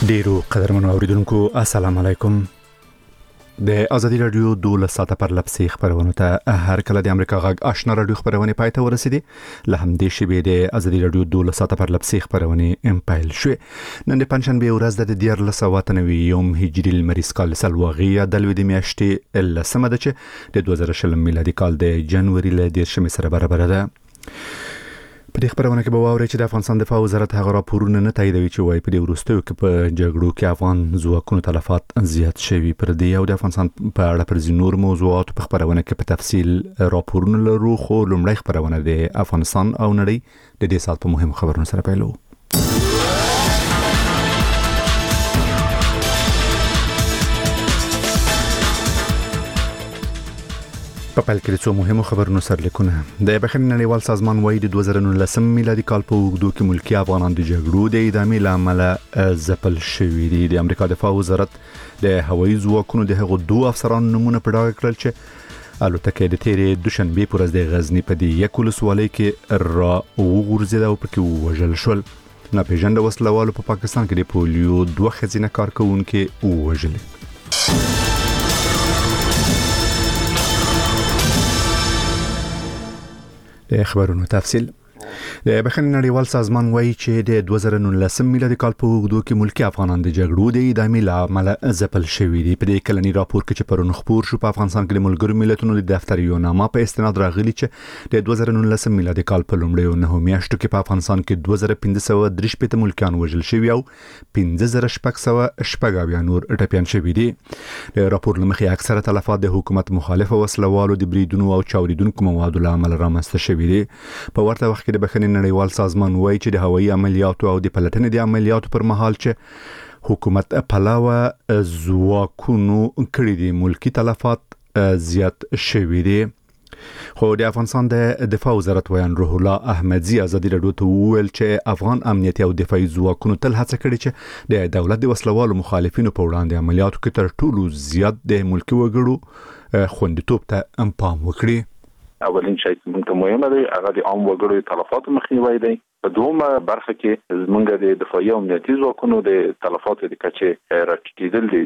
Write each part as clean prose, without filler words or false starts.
ډیرو قدرمنو اوریدونکو السلام علیکم. د ازادي رادیو 12 ساعته پر لپسي خبرونه ته هر کله د امریکا غږ آشنا رادیو خبرونه پای ته ورسېدي. له همدې شیبې د ازادي رادیو 12 ساعته پر لپسي خبرونه امپایل شو. نن د پنځشنبه ورځ د 1499 هجری لمریز کال سلواغي د لوي د میاشتې لسمه ده چې د 2020 میلادي کال د جنوري ل 10 سره برابر ده. په دې خبرونه کې به واوري چې د افغانستان دفاع وزارت هغه راپورونه نه تاییدوي چې وايي په دې وروستیو کې په جګړو کې افغان ځواکونو تلفات زیات شوي. پر دې او د افغانستان په اړه پر ځینور موضوعات په خبرونه کې په تفصیل راپورونه لرو، خو لومړی خبرونه د افغانستان او نړۍ د دې سات په مهم خبرونو سره پیلو. په پیل کې څو مهمو خبرونو سره لیکونه. د بخښنې نړیوال سازمان وايي د 2019 میلادي کال په وګړو کې ملکی افغانان د جګړو د ادامې لامل ځپل شوي دي. د امریکا دفاع وزارت د هوایي ځواکونو د هغو دوه افسرانو نمونه په ډاګه کړل چې الوتکه د تیرې دوشنبه پر ورځ د غزنی په دی یک ولسوالۍ کې را وغورځید او پکې وژل شول. ناپېژانده وسلوالو په پاکستان کې د پولیو دوه ښځینه کارکونکو وژلې. د خبرونو تفصیل. د بخښنې نړیوال سازمان وايي چې د 2019 میلادي کال په وګړو کې ملکی افغانان د جګړو د ادامې لامل ځپل شوي دي. په دې کلنی راپور کې چې پرون خبر شو په افغانستان کې د ملګرو ملتونو د دفتر یو نامه په استناد راغلي چې د 2019 میلادي کال په لومړیو 9 میاشتو کې په افغانستان کې 2533 ملکیان وژل شوي او 15600 نور ټپيان شوي دي. د راپور لمخې اکثره تلفات د حکومت مخالف وسلوالو د بریدونو او چاودیدونکو موادو لامل رامنځته شوي دي. په ورته وخت کې د بخښنې نړیوال سازمان وايي چې د هوایي عملیاتو او د پلټنې د عملیاتو پر مهال چې حکومت پلاوه ځواکونو کړي دي ملکی تلفات زیات شوي دي. خو د افغانستان د دفاع وزارت ویان روح الله احمدزي ازادي رادیو ته وویل چې افغان امنیتي او دفاعي ځواکونو تل هڅه کړې چې د دولت د وسلوالو مخالفینو په وړاندې عملیاتو کې تر ټولو زیات د ملکی وګړو خوندیتوب ته پام وکړي. اولین شی چې موږ ته مهمه دی هغه د عام وګړو تلفاتو مخنیوي دی. په دومره برخه کې موږ د دفاعي او امنیتي ځواکونو د تلفاتو د کچې راټیټېدل دي.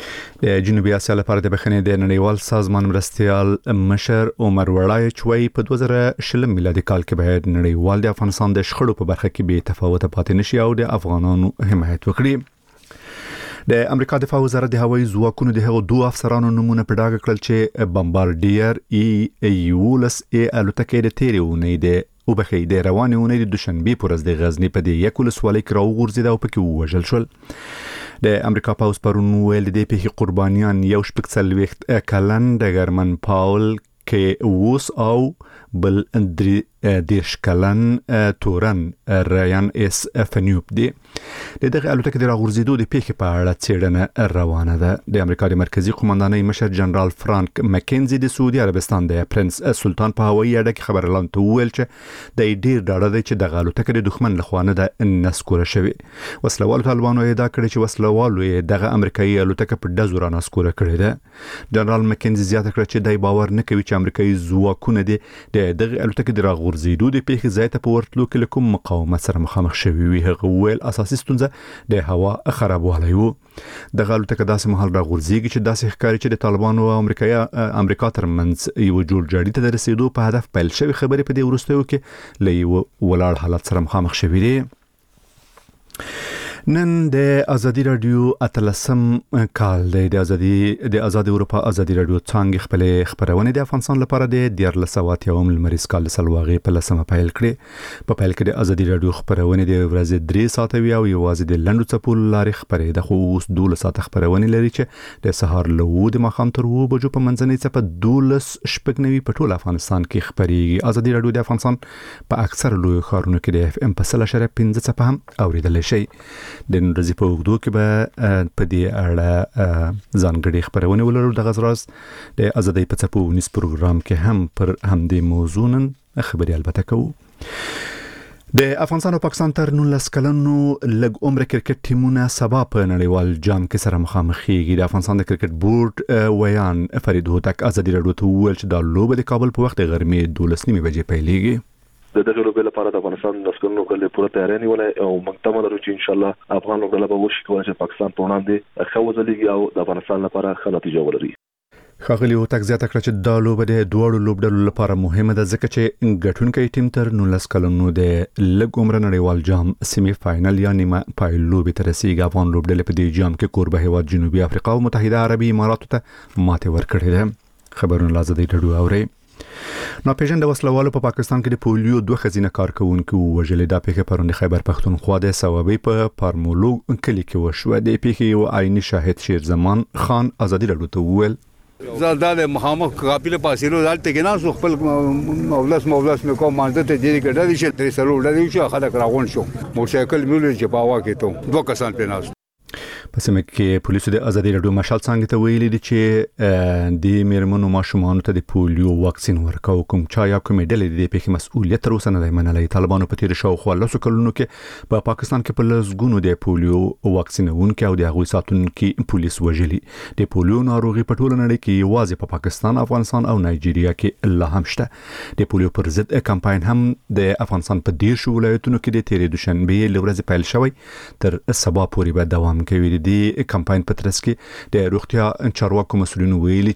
د جنوبي اسیا لپاره د بخښنې د نړیوال سازمان مرستيال مشر عمر وړای چوي په 2020 میلادي کال کې باید نړیوال د افغانستان د شخړو په برخه کې به تفاوت پاتې نشي او د افغانانو حمایت وکړي. د امریکا دفاع وزارت د هوایي ځواکونو د هغو دوه افسرانو نمونه په ډاګه کړل چې بمبارډیر ایولس الوتکه د تیرې اونۍ د روانې اونۍ د دوشنبه پر ورځ د غزنی په دی یک ولسوالۍ کې راوغورځید او پکې وژل شول. د امریکا پوز پرون ویل د پیښې قربانیان یو شپږ کلن ډګرمن پاول کې اوس او بل دیرش کلن تورن رایان اس فنیوب دی. دغه الوتکه د راغورځېدو د پیښې په اړه څېړنه روانه ده. د امریکا د مرکزی قومندانۍ مشر جنرال فرانک مکینزي د سعودي عربستان د پرنس سلطان په هوایي اډه کې خبر اعلان ته وویل چې د ډیر ډاډه دی چې د الوتکه د دښمن لخوا نه ده نسکوره شوی. وسلوال طالبانو ادعا کړې چې وسلوالو دغه امریکایي الوتکه په ډزو را نسکوره کړې ده. جنرال مکینزي زیاته کړه چې دای باور نه کوي چې امریکایي ځواکونه د دغه الوتکه د راغورځېدو د پیښې ځای ته په ورتلو کې کوم مقاومت سره مخامخ شوي وي. هغه ویل اساسي ستونزه د هوا خرابوالی وو. د الوتکه داسې مهال راغورځېږي چې داسې ښکاري چې د طالبانو او امریکا ترمنځ یو جوړجاړي ته د رسیدو په هدف پیل شوی خبرې په دې وروستیو کې له یو ولاړ حالت سره مخامخ شوي دي. نن د ازادي رادیو اتلسم کال د ازادي اروپا ازادي رادیو څنګه خپل خبرونه د افغانستان لپاره د 1400 لمریز کال سلواغي په لسمه پیل کړي. په پیل کې د ازادي رادیو خبرونه د ورځې 3 ساعته وی او یوازې د لندو چپول لارې خبرې د خو اوس 12 ساعته خبرونه لري چې د سهار له د مخام تر 2 بجو په منځنۍ څپه 12 شپږنوي په ټول افغانستان کې خبريږي. ازادي رادیو د افغانستان په اکثر لوی ښارونو کې د اف ام په 0.5 څپه هم اوریدل شي. د نورځي په وګړو کې به په دې اړه ځانګړي خبرونه ولرو. د غزراز د ازادۍ په څپو ونیس پروګرام کې هم پر همدې موضوع نن خبري البته کوو. د افغانستان او پاکستان تر 19 کلنو لګ عمر کرکټ ټیمونه سبا په نړیوال جام کې سره مخامخېږي. د افغانستان د کرکټ بورډ ویان فرید هوتک ازادي رادیو ته وویل چې د لوبه د کابل په وخت غرمې 12:30 بجې پیلېږي. د دغه لوبې لپاره د افغانستان د عسکرونو کله پوره تیاری نیولې او موږ ته مدرو چې ان شاء الله افغان لوبډله به وشي چې پاکستان په وړاندې ښه وځلېږي او د افغانستان لپاره ښه نتیجه ولري. ښاغلي هوتک زیاته کړه چې دا لوبه د دوړو لوبډلو لپاره مهمه ده ځکه چې ګټونکي ټیم تر 19 کلونو د لږ عمر نړیوال جام سیمي فائنل یا نیمه پای لوبې ته رسیدي. افغان لوبډلې په دې جام کې کوربه هیواد جنوبي افریقا او متحده عربي اماراتو ته ماته ورکړې ده. خبرونه لازم دی ډډو اوري. ناپېژند وسلوالو په پاکستان کې د پولیو دوه خزینه کارکونکو وژلې. د پیښې پرون د خیبر پختونخوا د سوابي په پارمولو کلی کې وشو. د پیښې یو عیني شاهد شیر زمان خان ازادي راډیو ته وویل زاداله محمد قابل پاسینو دالته کې نه خپل مولس مې کوم مانځ ته دې ګډه دي چې درې سره وړل شو خلک راغون شو موټرسایکل مولې چې پاوا کې ته دوه کسان په ناس. په سیمه کې پولیسو د ازادي راډیو مشال څنګه ته ویلي دي چې د میرمنو ماشومان ته د پولیو واکسین ورکاو کوم چا یا کومې ډلې د پیښې مسؤلیت تر اوسه نه منلې. طالبانو په تیر شاوخوا 10 کلونو کې په پاکستان کې په لږونو د پولیو واکسینونکو او د هغوی ساتونکو پولیس وژلي. د پولیو ناروغي په ټوله نړۍ کې یوازې په پاکستان، افغانستان او نایجیریا کې لا هم شته. د پولیو پر ضد کمپاین هم د افغانستان په 10 ولایتونو کې د تیرې دوشنبه لورځ پیل شوی تر سبا پورې به دوام کوي. د کمپاین په ترڅ کې د روغتیا چارواکو مسؤلینو ویلي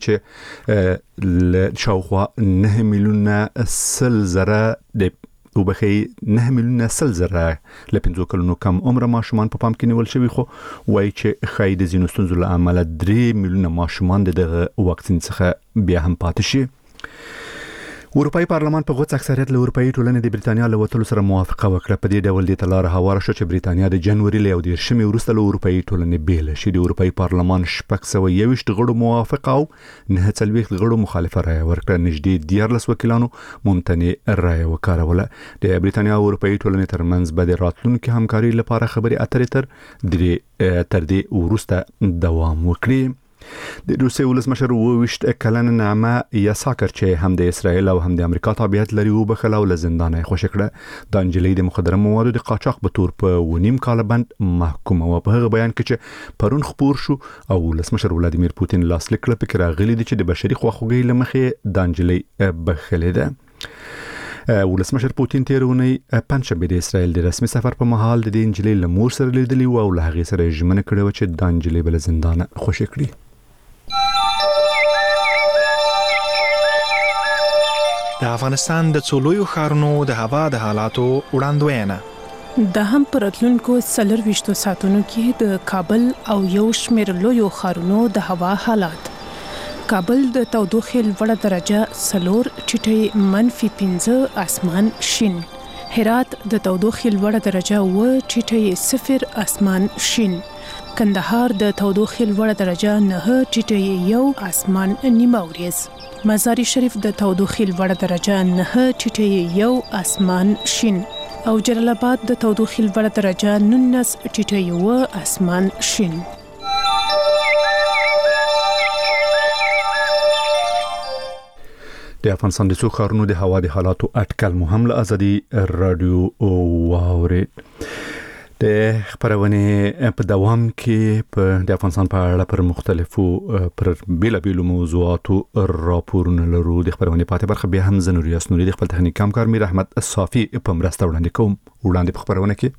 چې شاوخوا 9 میلیونه سلزره د وبخي 9 میلیونه سلزره ل 15 کلونو کم عمر ماشومان په پام کې نیول شوی، خو وایي چې خای د زینو ستونزو له امله 3 میلیونه ماشومان دغه واکسین څخه بیا هم پاتې شي. اروپאי پارلمان په غوڅ اکثریت له اروپאי ټولنې د بریتانیا له وټلو سره موافقه وکړه. په دې ډول د تلار هواره شو چې بریتانیا د جنوري له 10 وروسته له اروپאי ټولنې بیل شي. د اروپאי پارلمان 621 غړو موافقه او 49 غړو مخالفه رائے ورکړه. نږدې 14 وکیلانو ممتنع رائے وکاروله. د بریتانیا او اروپאי ټولنې ترمنځ به د راتلونکو همکاري لپاره خبري اترې تر دې وروسته دوام وکړي. د روسیې ولسمشر 22 کلن نعمه یاساکر چې هم د اسرائیل او هم د امریکا تابعیت لري وبخل او لزندانه خوشی کړه. د انجلۍ د مخدره موادو د قاچاق به تور په ونیم کال بند محکومه و. په هغه بیان کې چې پرون خبر شو او ولسمشر ولادیمیر پوتین لاسلیک کړ پکې راغلي دي چې د بشري خواخوږۍ لمخې د انجلۍ بخلې ده. ولسمشر پوتین تیرونی پنځشنبه د اسرائیل د رسمي سفر په مهال د انجلۍ لمور سره لیدلی او له هغه سره ژمنه کړې و چې د انجلۍ بل زندانه خوشی کړي. د افغانستان د څولویو ښارونو د هوا د حالاتو وړاندوینه د هم پرتلونکو 24 ساعتونو کې د کابل او یو شمېر لویو ښارونو د هوا حالات. کابل د تودوخې لوړه درجه 4 ټیټه -15 اسمان شین. هرات د تودوخې لوړه درجه 2 ټیټه 0 اسمان شین. کندهار د تودوخې لوړه درجه 9 ټیټه 1 اسمان نیمه وریځ. مزار شریف د تودوخې لوړه درجه 9 ټیټه 1 اسمان شین او جلال آباد د تودوخې لوړه درجه 19 ټیټه 1 اسمان شین. د افغانستان د څو ښارونو د هوا د حالاتو اټکل مو هم له ازادي راډیو واورید. د خبرونه په دوام کې په د افغانستان په اړه پر مختلفو پر بیلابیلو موضوعاتو راپورونه لرو. د خبرونه پاتې برخه بیا هم زنوري اسنوري د خپل تخنیک همکار میر احمد صافي په مرسته وړاندې په خبرونه کې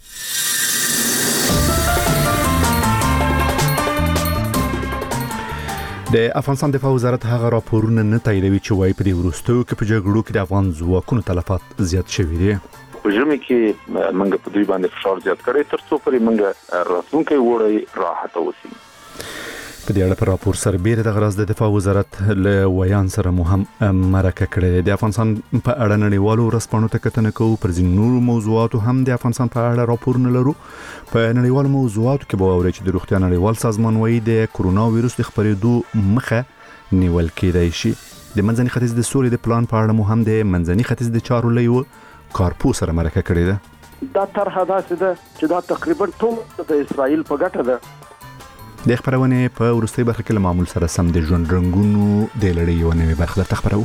د افغانستان دفاع وزارت هغه راپورونه نه تاییدوي چې وايي په دې وروستیو کې په جګړو کې د افغان ځواکونو تلفات زیات شوي دي. په ژمي کې موږ په دوی باندې فشار زیات کړی تر څو پرې موږ راتلونکي وړي راحت اوسي. په دې اړه پر راپور سربېره د غراز د دفاع وزارت له ویان سره مو هم مرکه کړې. د افغانستان په اړه نړیوالو ورځپاڼو ته کتنه کوو. پر ځینو نورو موضوعاتو هم د افغانستان په اړه راپورونه لرو. په نړیوالو موضوعاتو کې به واورئ چې د روغتیا نړیوال سازمان وايي د کرونا وایروس د خپرېدو مخه نیول کېدای شي. د منځني ختیځ د سولې د پلان په اړه مو هم د منځني ختیځ د چارو لیو کارپو سره مرکه کړې ده. دا طرحه داسې ده چې دا تقریبا ټول د اسرائیل په ګټه ده. د خبرونه په ورستۍ برخه کې معمول سره سم د ژوند رنگونو د لړۍ یو نوې برخه درته خبرو.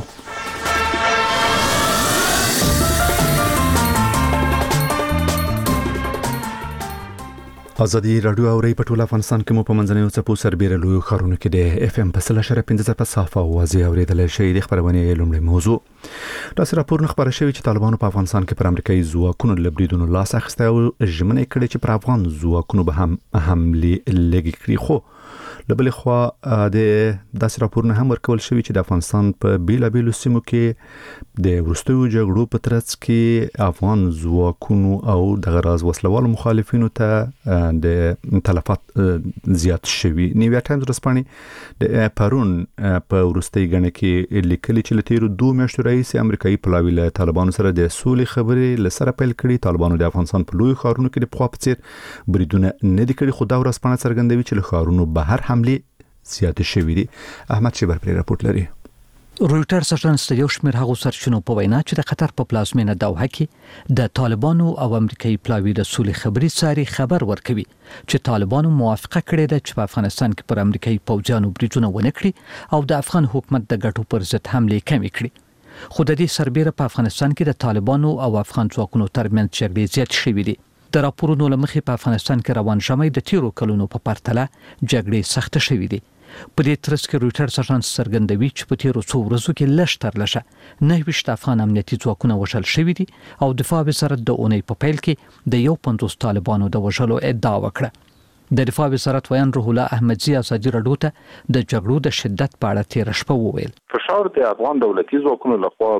ازادي رادیو اوري په ټول افغانستان کې مو په منځنیو څپو سربېره لوی خارونه کې د اف ام په 100.15 په صافه اوازې اوریدل شي. د خبرونه لومړی موضوع تاسو راپور نه خبره شوی چې طالبانو په افغانستان کې پر امریکایي ځواکونو لبریدونو لاس اخیسته او ژمنه کړې چې پر افغان ځواکونو به هم حمله لګي کړي. خو لبل خو د داس راپور نه هم ورکول شوی چې د افغانستان په بیلابیلو سیمو کې د ورستیو جګړو په ترڅ کې افغان ځواکونو او د غراز وسلوال مخالفینو ته د تلفات زیات شوی. نیویارک ټایمز رسپانې د پرون په ورستي غنه کې لیکلي چې لتیرو 2 میاشتو رئیس امریکایي پلاوی له طالبانو سره د سولې خبرې لسره پیل کړي. طالبانو د افغانستان په لوی خارونو کې د پخوا په څیر بریدونه نه دي کړي، خو دا ورسپانه څرګندوي چې له خارونو بهر حمله زیات شوی دي. احمد شیبر پر راپورټ لري. رویټرز اژانس د یو شمېر هغو سرچینو په وینا چې د قطر په پلازمینه دوحه کې د طالبانو او امریکایي پلاوی د سولې خبري ساري خبر ورکوي چې طالبانو موافقه کړې ده چې په افغانستان کې پر امریکایي پوځیانو بریدونه ونه کړي او د افغان حکومت د ګټو پر ضد حمله کمې کړي. خو د دې سربېره په افغانستان کې د طالبانو او افغان ځواکونو ترمنځ جګړې زیات شوې دي. د راپورونو لمخې په افغانستان کې روان شمې د تیرو کلونو په پرتله جګړې سخت شوې دي. په دې ترڅ کې رویټرز اژانس څرګندوي چې په تیرو څو ورځو کې لږ تر لږه 9 افغان امنیتي ځواکونه وژل شوي دي او دفاع وزارت د اونۍ په پیل کې د 50 طالبانو د وژلو ادعا وکړه. د دفاع وزارت ویان روح الله احمدزي ازادي رادیو ته د جګړو د شدت په اړه تیر شپه وویل. فشار د افغان دولتي ځواکونو لخوا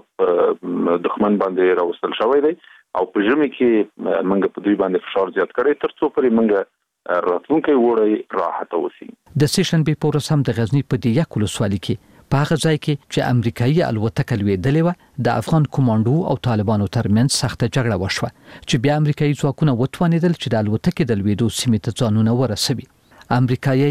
دښمن باندې راوستل شوی دی او په ژمي کې موږ په دوی باندې فشار زیات کړی ترڅو پرې موږ راتلونکي وړي راحت اوسي. د سیشن بي پورس هم د غزنی په دی یک ولسوالۍ کې په هغه ځای کې چې امریکایي الوتکه لویدلې و د افغان کمانډو او طالبانو ترمنځ سخت جګړه وشوه چې بیا امریکایي ځواکونه وتوانیدل چې د الوتکې د لویدو سیمې ته ځانونه ورسوي. امریکایي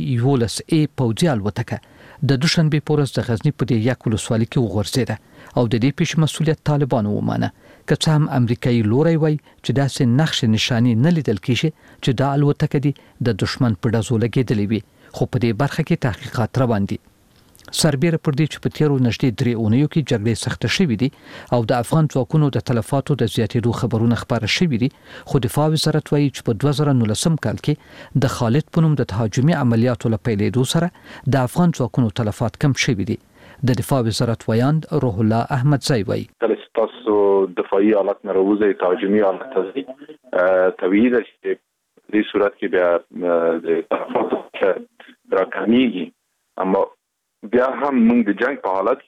ای پوځي الوتکه د دوشنبه پورس د غزنی په دی یک ولسوالۍ کې وغورځیده او د دې پیش مسؤلیت طالبانو ومانه. که څه هم امریکایي لوري وای چې داسې نقش نشانی نه لیدل کیږي چې د الوتکه دی د دشمن په ډزو لګیدلې وي، خو په دې برخه کې تحقیقات روان دي. سربېره پر دې چې په تیرو نږدې 3 اونیو کې جګړې سخت شوې دي او د افغان ځواکونو د تلفاتو د زیاتېدو خبرونه خبره شوې دي، خو دفاع وزارت وایي چې په 2019 کال کې د خالد پونم د تهاجمي عملیاتو لپاره سره د افغان ځواکونو تلفات کم شوې دي. د دفاع وزارت ویان روح الله احمدزي وایي تاسو دفاعي حالت نه راوځي تهاجمي حالت ته طبيعي ده چې د صورت کې بیا د تلفات راکميږي، اما بیا هم موږ د جنگ په حالت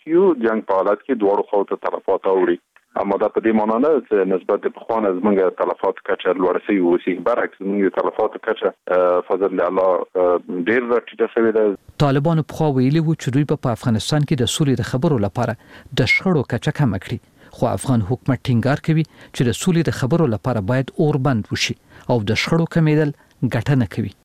کې دوه خو ته تلفات اوري، اما دا په دې معنی نه چې نسبت په خوانه زمونږ تلفات کچه لوړ شي وسی، برعکس موږ تلفات کچه فضل الله ډیر راټیټه شوې ده. طالبانو په خو ویلي و چې دوی په افغانستان کې د سولې د خبرو لپاره د شخړو کچه کم کړي، خو افغان حکومت ټینګار کوي چې د سولې د خبرو لپاره باید اور بند وشي او د شخړو کمیدل ګټه نه کوي.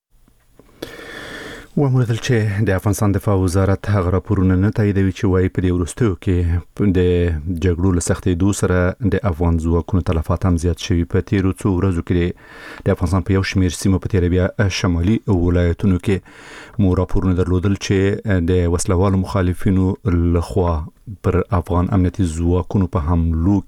وموږ چې د افغانستان دفاع وزارت هغه راپورونه نه تاییدوي چې وايي په دې ورستیو کې د جګړو له سختېدو سره د افغان ځواکونو تلفات هم زیات شوي. په تیرو څو ورځو کې د افغانستان په یو شمېر سیمو په تیر بیا شمالي ولایتونو کې مو راپورونه درلودل چې د وسلوالو مخالفینو لخوا پر افغان امنیتي ځواکونو په حملو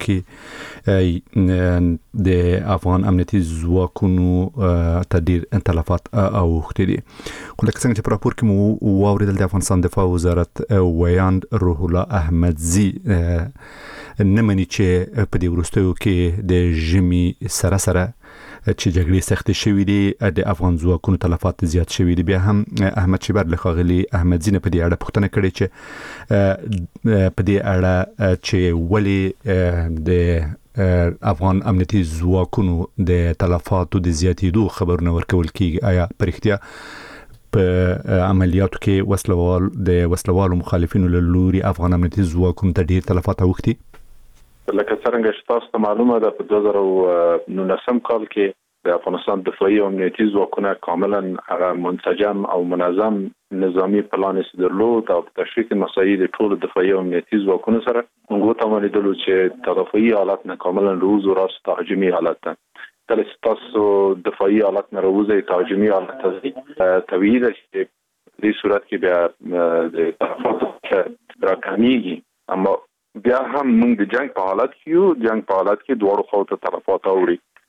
کې د افغان امنیتي ځواکونو تدیر تلفات اوختي دي. خو لکه څنګه چې په راپور کې مو واوریدل د افغانستان دفاع وزارت ویان روح الله احمدزي نه مني چې په دې ورستیو کې د ژمي سره چې جګړې سخت شوې دي د افغان ځواکونو تلفات زیات شوې دي. بیا هم احمد شیبر له خاغلی احمدزي نه په دې اړه پوښتنه کړې چې په دې اړه چې ولی د افغان امنیتي ځواکونو د تلفاتو د زیاتېدو خبرونه ورکول کیږي، آیا په رښتیا په عملیاتو کې د وسلوالو مخالفینو له لوري افغان امنیتي ځواکونو ته ډیر تلفات اوښتي؟ لکه څنګه چې تاسو معلومه ده په 2019 کال کې د افغانستان دفاعي او امنیتي ځواکونه کاملا هغه منسجم او منظم نظامی پلان درلود او په تشریح مسایل ټول دفاعي او امنیتي ځواکونو سره موږ ته ولیدل چې تدافعي حالت نه کاملا روز و راست تهاجمي حالت ته کله چې تاسو دفاعي حالت نه راوځي تهاجمي حالت ته طبيعي ده چې په دې صورت کې بیا د تلفات راکميږي، اما بیا هم موږ د جنگ په حالت کې دوه خو ته تلفات اوري،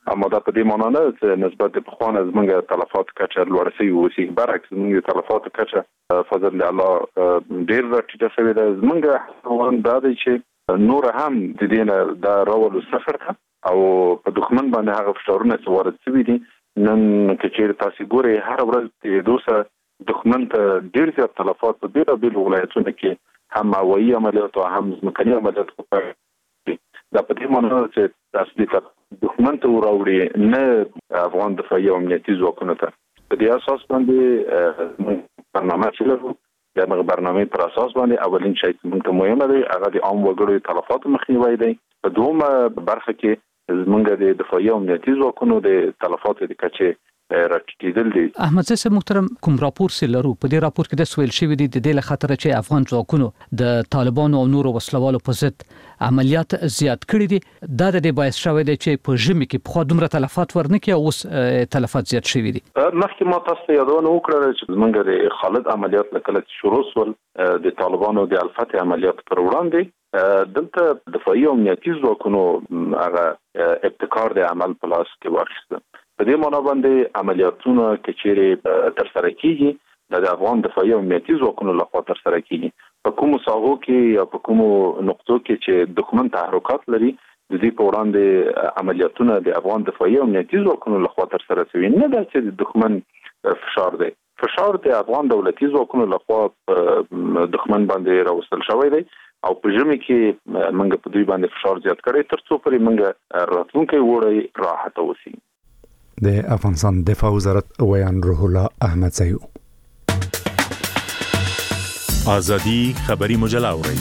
اما دا په دې معنی نه چې نسبت د پخوانه زمونږ تلفات کچه لوړ شوی وسی برعکس زمونږ تلفات کچه فضل الله ډیر راټیټه شوې ده. زمونږ دا دی چې نور هم د دې نه دا راول سفر ته او په دښمن باندې هغه فشارونه چې وارد شوي دي نن چې تاسو ګورئ هر ورځ د دوسه دښمن ته ډیر زیات تلفات په بیلابیلو ولایتونو کې هم هوایي عملیات او هم ځمکني عملیات کوي. دا په دې معنی چې تاسو د دښمن ته وراوړي نه افغان دفاعي او امنیتي ځواکونو ته په دې اساس باندې برنامه چې لرو د برنامه پر اساس باندې اولین شی چې موږ مهمه دی هغه د عام وګړو تلفات مخنیوي دی. په دومره برخه کې زمونږ د دفاعي او امنیتي ځواکونو د تلفات د کچې راټیټېدل دي. احمد زه محترم کوم راپور سلرو په دې راپور کې د سویل شوی دی د دې له خاطر چې افغان ځواکونو د طالبانو او نورو وسلوالو په ضد عملیات زیات کړي دي دا د باعث شوی دی چې په ژمي کې په خو دومره تلفات ورنکي او اوس تلفات زیات شوی دي. مخکې ما تاسو یادونه وکړه چې زمونږ د خالد عملیات لکه شروع سول د طالبانو د الفتح عملیات پر وړاندې دلته دفاعي او امنیتي ځواکونو هغه ابتکار د عمل په لاس کې واخیسته. په دې معنی باندې عملیاتونه چې چیرې تر سره کیږي د افغان دفاعي او امنیتي ځواکونو لخوا تر سره کیږي په کومو ساحو کې یا په کومو نقطو کې چې دښمن تحرکات لري د دې په وړاندې عملیاتونه د افغان دفاعي او امنیتي ځواکونو لخوا تر سره شوي نه دا چې دښمن فشار د افغان دولتي ځواکونو لخوا دښمن باندې راوستل شوی دی او په ژمي کې موږ په دوی باندې فشار زیات کړی تر څو پرې موږ راتلونکي وړي راحت اوسي. د افغانستان دفاع وزارت ویان روح الله احمدزی ازادي خبری مجله اوري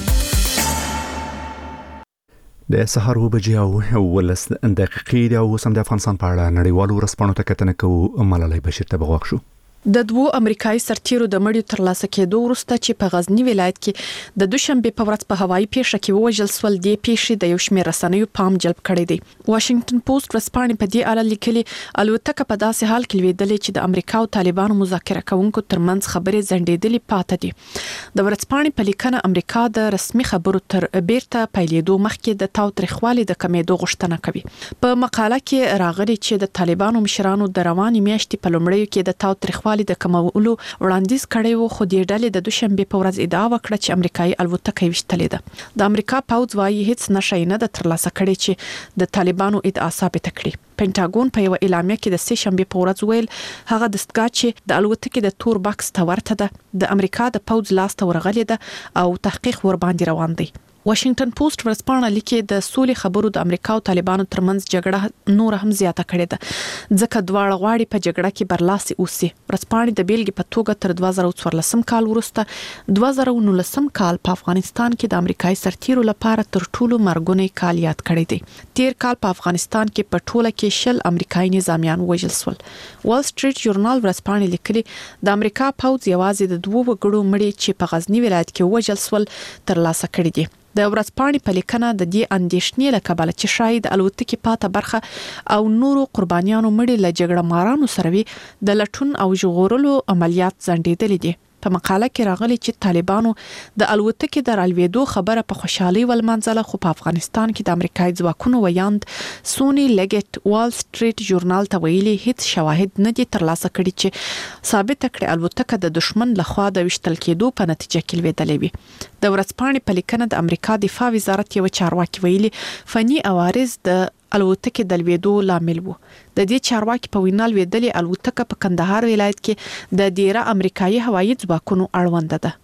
د سهار وبجې او ولس دقیقې د اوسم د افغانستان په اړه نړیوالو رسپانو ته کتنه کوو ملالۍ بشیر ته بغوښ شو. د دوو امریکایي سرتیرو د مړیو ترلاسه کېدو وروسته چې په غزنی ولایت کې د دوشنبه په ورځ په هوایي پیښه کې وژل سول دی پیښې د یو شمېر رسنیو پام جلب کړی دی. واشنگټن پوسټ ورځپاڼې په دې اړه لیکلي الوتکه په داسې حال کې لویدلې چې د امریکا او طالبانو مذاکره کوونکو ترمنځ خبرې ځنډېدلې پاتې دي. د ورځپاڼې په لیکنه امریکا د رسمي خبرو تر بیرته پیلېدو مخکې د تاوتریخوالي د کمیدو غوښتنه کوي. په مقاله کې راغلي چې د طالبانو مشرانو د رواني میاشتې په لومړیو کې د تاوتریخوالي د کمولو وړاندیز کړی وو خو د ډلې د دوشنبه په ورځ ادعا وکړه چې امریکایي الوتکه وشتلې ده. د امریکا پوځ وايي هیڅ نشي نه د ترلاسه کړي چې د طالبانو ادعا ثابت کړي. پینټاګون په یو اعلامیه کې د سه شنبه په ورځ ویل هغه دستګاه چې د الوتکې د تور باکس ته ورته ده د امریکا د پوځ لاس ته ورغلې ده او تحقیق ور باندې روان دی. واشنگټن پوسټ ورځپاڼه لیکي د سولې خبرو د امریکا او طالبانو ترمنځ جګړه نور هم زیاته کړې ده ځکه دواړه غواړي په جګړه کې برلاسي اوسي. ورځپاڼې د بیلګې په توګه تر 2014 کال وروسته 2019 کال په افغانستان کې د امریکایي سرتیرو لپاره تر ټولو مرګونی کال یاد کړی دی. تیر کال په افغانستان کې په ټوله کې 10 امریکایي نظامیان وژل شول. وال سټریټ ژورنال ورځپاڼې لیکلي د امریکا پوځ یوازې د دوه وګړو مړي چې په غزنی ولایت کې وژل شول ترلاسه کړي دي. د ورځپاڼې په لیکنه د دې اندېښنې له کبله چې شاید الوتکې پاته برخه او نورو قربانیانو مړي له جګړه مارانو سره وي د لټون او ژغورلو عملیات ځنډېدلې دي. په مقاله کې راغلي چې طالبانو د الوتکې د رالوېدو خبره په خوشحالي ولمنځله خو په افغانستان کې د امریکایي ځواکونو ویاند سونی لیګټ وال سټریټ ژورنال ته ویلي هیڅ شواهد نه دي ترلاسه کړي چې ثابت کړي الوتکه د دشمن لخوا د وشتل کېدو په نتیجه کې لوېدلې وي. د ورځپاڼې په لیکنه د امریکا دفاع وزارت یو چارواکي ویلي فني عوارض د الوتکې د لوېدو لامل وو. د دې چارواکي په وینا لوېدلې الوتکه په کندهار ولایت کې د ډیره امریکایي هوایي ځواکونو اړوند ده.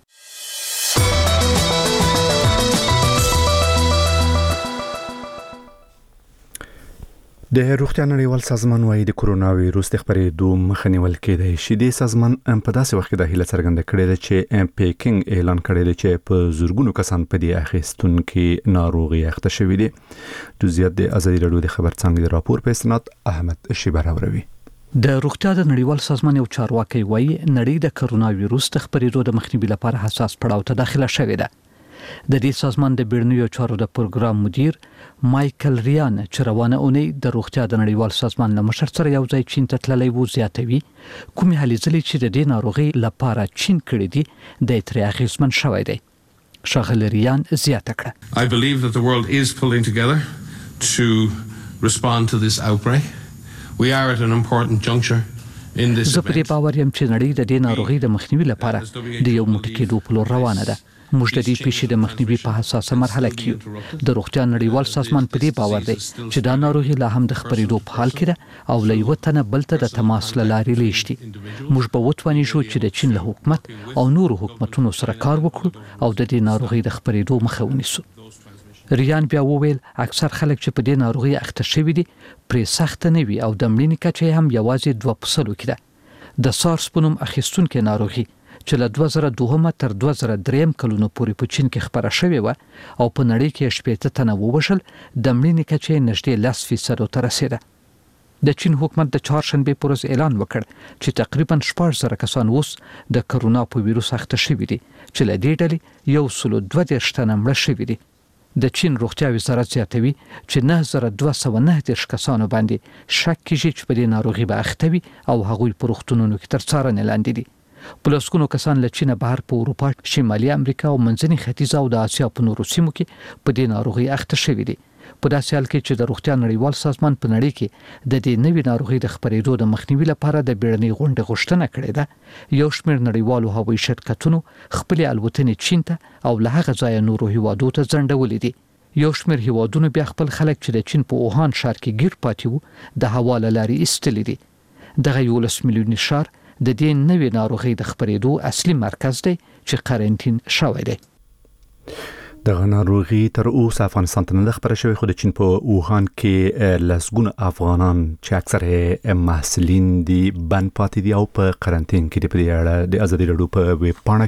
د روغتیا نړیوال سازمان وايي د کرونا وایروس د خپرېدو مخه نیول کېدای شي. د سازمان په داسې وخت کې د هیله څرګنده کړې ده چې پیکینګ اعلان کړی دی چې په زورګونو کسان په دې اخیستونکو ناروغي اخته شوي دي. جزئیات د ازادي راډیو د خبر څنګه د راپور په اسناد احمد شیبر اوروي. د روغتیا د نړیوال سازمان یو چارواکي وايي نړۍ د کرونا وایروس د خپرېدو د مخنیوي لپاره حساس پړاو ته داخله شوې ده. د دې سازمان د بیړنیو چارو د پروګرام مدیر مایکل ریان چې روانه اونۍ د روغتیا د نړیوال سازمان له مشر سره یو ځای چین ته تللی وو زیاتوي کومې هلې ځلې چې د دې ناروغي لپاره چین کړی دي د ترې اغېزمن شوی دی. ښاغلی ریان زیاته کړه I believe that the world is pulling together to respond to this outbreak. We are at an important juncture in this زه پرې باور یم چې نړۍ د دې ناروغي د مخنیوي لپاره د یو موټی کېدو په لور روانه ده. موږ د دې پیښې د مخنیوي په حساسه مرحله کې یو. د روغتیا نړیوال سازمان په دې باور دی چې دا ناروغي لا هم د خپرېدو په حال کې ده او له یو تنه بل ته د تماس له لارې لیږدي. موږ به وتوانیږو چې د چین له حکومت او نورو حکومتونو سره کار وکړو او د دې ناروغي د خپرېدو مخه ونیسو. ریان بیا وویل اکثر خلک چې په دې ناروغي اخته شوي دي پرې سخت نه وي او د مړینې کچه هم یوازې 2% کې ده. د سارس په نوم اخیستونکې ناروغي چې له 2002 تر 2003 کلونو پورې په چین کې خبره شوې و او په نړۍ کې 80 تنه ووژل، د مړینې کچه نږدې 10% ته رسیده. د چین حکومت د چهارشنبه پر ورځ اعلان وکړ چې تقریبا 14,000 کسان اوس د کرونا په ویروس اخته شوي دي چې له دې ډلې 122 تنه مړه شوي دي. د چین روغتیا وزارت زیاتوي چې 9219 کسانو باندې شک کیږي چې په دې ناروغي به اخته وي او هغوی په روغتونونو کې تر څارنې لاندې دي. پلسکونو کسان له چین بهر په اروپا، شمالي امریکا او منځني ختیځ او د اسیا په نورو سیمو کې په دې ناروغي اخته شوي دي. په داسې حال کې چې د روغتیا نړیوال سازمان په نړۍ کې د دې نوې ناروغي د خپرېدو د مخنیوي لپاره د بیړنۍ غونډې غوښتنه کړې ده، یو شمېر نړیوالو هوایي شرکتونو خپلې الوتنې چین ته او له هغه ځایه نورو هیوادو ته ځنډولې دي. یو شمېر هیوادونو بیا خپل خلک چې د چین په اوهان ښار کې ګیر پاتې وو د هوا له لارې ایستلي دي. دغه 11 میلیوني ښار د دې نوې ناروغي د خپرېدو اصلي مرکز دی چې قرنټین شوی دی. د ناروغي تر اوسه افغانستان ته نه خبره شوې، خو د چین په اوهان کې لسګونه افغانان چې اکثره محصلین دي بند پاتې دي او په قرنټین کې دي. په دې اړه د ازادي راډیو په ویب پاڼه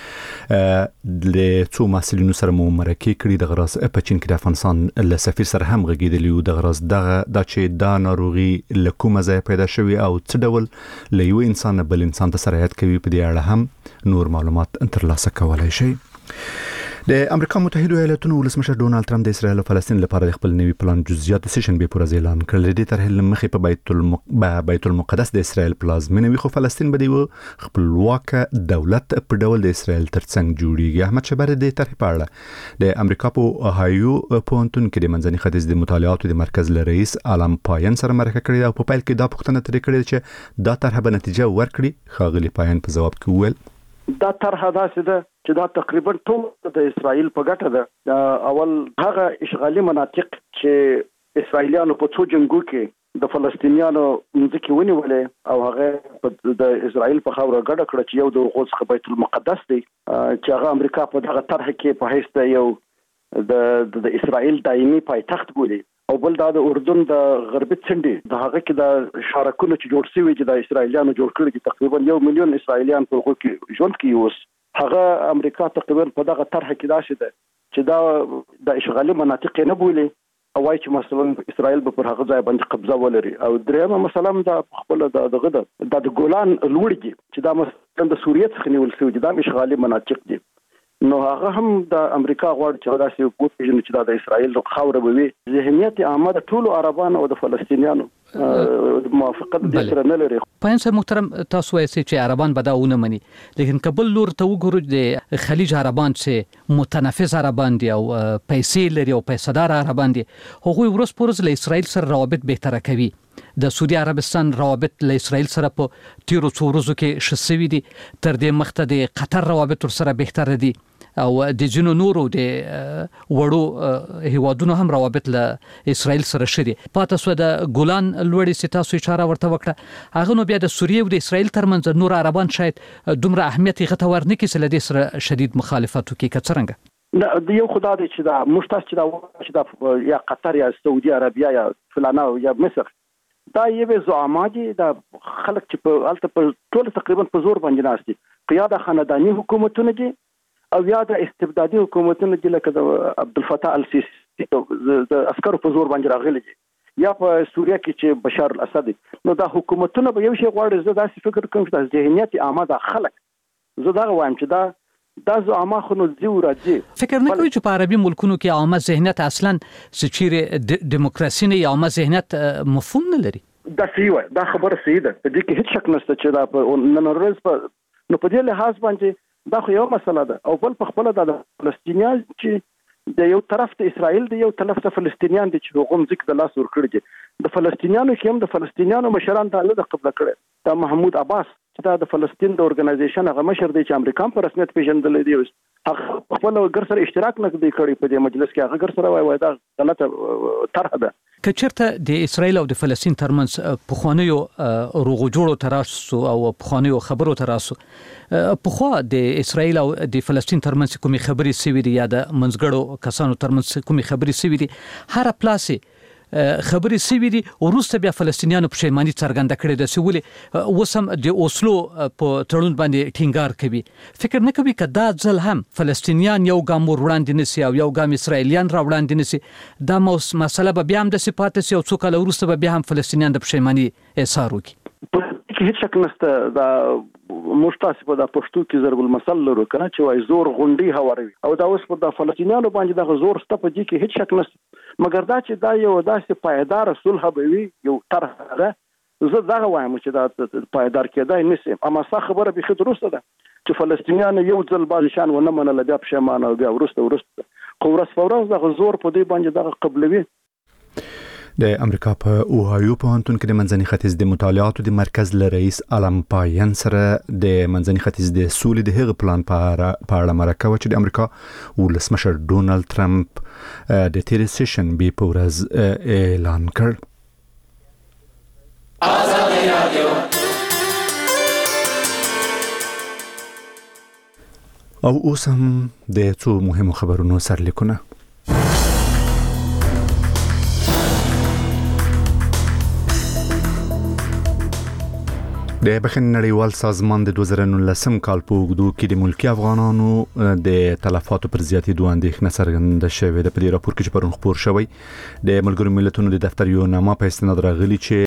کې د څو محصلینو سره مو مرکه کړې. د غراس په چین کې د افغانستان له سفیر سره هم غږیدلی و. د غراس دغه د چې دا ناروغي له کومه ځای پیدا شوی او څه ډول له یو انسان بل انسان ته سرایت کوي، په دې اړه هم نور معلومات ترلاسه کولای شئ. د امریکا متحده ایالاتونو ولسمشر ډونالد ټرمپ د اسرائیل او فلسطین لپاره د خپل نوي پلان جزئیات د سشنبه پر ورځ اعلان کړل. د طرحې مخې په بیت المقدس د اسرائیل پلازمینه وي، خو فلسطین به د خپلواک دولت په ډول د اسرائیل ترڅنګ جوړیږي. احمد شبر د طرحې په اړه د امریکا په اوهایو پوهنتون کې د منځني ختیځ د مطالعاتو د مرکز له رئیس عالم پاین سره مرکه کړې او په پیل کې دا پوښتنه ترې کړې چې دا طرحه به نتیجه ورکړي. خاغلی پاین په جواب کې وویل دا طرحه داسې ده چې دا تقریبا ټول د اسرائیل په ګټه ده. اول هغه اشغالي مناطق چې اسرائیلیانو په څو جنگو کې د فلسطینیانو ځکه ونیولې او هغه د اسرائیل په خاوره ګډه کړه چې یو د غوڅ بیت المقدس دی چې هغه امریکا په دغه طرح کې په هیڅ د یو د اسرائیل دایمي پایتخت بولي او بل دا د اردن د غربي څنډې د هغه کې د شارکونو چې جوړ شوی چې د اسرائیلیانو جوړ کړی دي تقریبا 1 میلیون اسرائیلیان په هغه کې ژوند کوي. اوس هغه امریکا تقریبا په دغه طرح کې داسې ده چې دا د اشغالي مناطق نه بولي او وايي چې مثلا اسرائیل به پر هغه ځای باندې قبضه ولري. او درېمه مثلا دا خپل د ګولان لوړ دي چې دا مثلا د سوریه څخه نیول شوی دي، دا اشغالي مناطق دي. نو هغه هم د امریکا غواړي چې داسې وګوري چې دا د اسرائیل خاوره به وي. ذهنیت عامه د ټولو عربانو او د فلسطینیانو موافقت د سره نه لري. پاین صاحب محترم، تاسو وایئ چې عربان به دا ونه مني، لیکن کبل لور ته وګورو د خلیج عربان چې متنفذ عربان دي او پیسې لري او پیسدار عربان دي، هغوی ورځ پر ورځ له اسرائیل سره روابط بهتره کوي. د سعودي عربستان روابط له اسرائیل سره په تیرو څو ورځو کې ښه شوي دي، تر دې مخته د قطر روابط ورسره بهتره دي او د ځینو نورو د وړو هیوادونو هم روابط له اسرائیل سره شدي. پاتې سو د ګولان لوړې چې تاسو اشاره ورته وکړه، هغه نو بیا د سوریې او د اسرائیل ترمنځ نور عربان شاید دومره اهمیت یې غته ورنکړي چې له دې سره شدید مخالفت وکړي. که څرنګه نه د یو خدای چې دا مشتاق چې دا یا قطر یا سعودي عربیا یا فلانا یا مصر دا یو زعما دي، دا خلک چې په الته په ټول تقریبا په زور باندې ناس دي، قیاده خاندانی حکومتونه دي او یا د استبدادي حکومتونه دي لکه د عبدالفتاح السیسی د عسکرو په زور باندې راغلي دي، یا په سوریه کې چې بشار الاسد. نو دا حکومتونه به یو شی غواړي. زه داسې فکر کوم چې د ذهنیت عامه د خلک زه دا وایم چې دا زعما خو نو زیو راځي. فکر نه کوي چې په عربي ملکونو کې عامه ذهنیت اصلا چې دیموکراسي نه عامه ذهنیت مفهوم نه لري؟ دا صحیح دا خبره صحیح ده، په دې کې هیڅ شک نشته چې دا نن ورځ نو په دې لحاظ باندې دا خو یو مسله ده. او بل په خپل د فلسطینیان چې د یو طرف ته اسرائیل دی یو طرف ته فلسطینیان دي چې هغه مزک د لاس ورکړي دي د فلسطینیانو کې هم د فلسطینیانو مشران ته نه د قبول کړي دا محمود عباس چې د فلسطین د اورګنایزیشن هغه مشر دی چې امریکا په رسمیت پیژندل دي هغه خپل ګر سره اشتراک نه کوي کړی په دې مجلس کې هغه ګر سره وایي دا غلطه طرح ده کچرته د اسرائیل او د فلسطین ترمنځ په خوانیو روغو جوړو تراسو او په خوانیو خبرو تراسو په خو د اسرائیل او د فلسطین ترمنځ کومي خبري سوي دي یا د منځګړو کسانو ترمنځ کومي خبري سوي دي هر پلاسي خبري سوي دي ورسته بیا فلسطینیانو پښیمانی څرګنده کړې ده چې ولې وسم د اوسلو په تړون باندې ټینګار کوي فکر نه کوي کدا ځل هم فلسطینیان یو ګام وړاندې نسی او یو ګام اسرائیلیان را وړاندې نسی دا مسله به بیا هم د صفات سي او څو کال ورسته به بیا هم فلسطینیان د پښیمانی احساس وکړي هیڅ شک نشته دا مشتاسب د پښتو کې ضرب المثل لرو کنه چې وای زور غونډي هوروي او دا اوس په د فلسطینیانو باندې د زور ستپ دي کې هیڅ شک نشته مګر دا چې دا یو داسې پایدار صلح به وي یو طرح ده زه دا وایم چې دا پایدار کېدای نشي اما څه خبره به خې درسته ده چې فلسطینیان یو ځل باز شان ونه منل بیا پښیمانه او بیا ورسته قورس فورز د زور په دې باندې د قبلوي د امریکا په اوهایو پوهنتون کې د منځني ختیځ د مطالعاتو د مرکز له رئیس علم پاین سره د منځني ختیځ د سولې د هغه پلان په اړه مرکه و چې د امریکا ولسمشر ډونالد ټرمپ د تیرې سیشن بي په ورځ اعلان کړ. او اوس هم د څو مهمو خبرونو سرلیکونه. د بخښنې نړیوال سازمان د 2019 کال په اوږدو کې د ملکی افغانانو د تلفاتو پر زیاتېدو اندېښنه څرګنده شوې ده. په دې راپور کې چې پرون خپور شوی د ملګرو ملتونو د دفتر یو نامه په استناد راغلي چې